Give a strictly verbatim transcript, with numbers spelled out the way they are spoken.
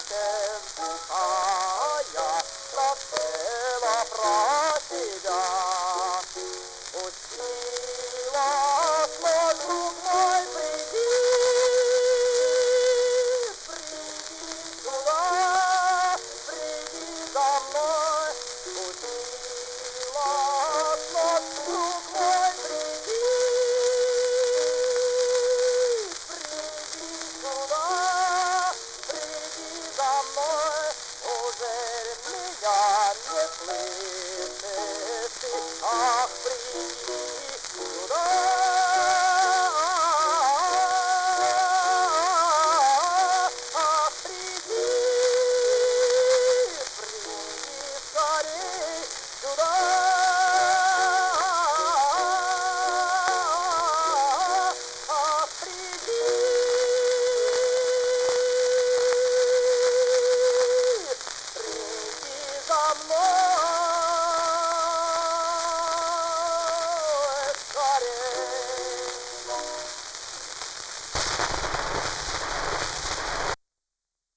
сердце вздыхая, пропела про тебя. Пустила, но, друг мой, приди, приди сюда, приди за мной. Пустила, но, друг мой, приди, приди сюда, приди за мной. Уже меня не слышишь ты, ах, приди сюда, ах, приди, приди скорей сюда, ах, приди, приди за мной.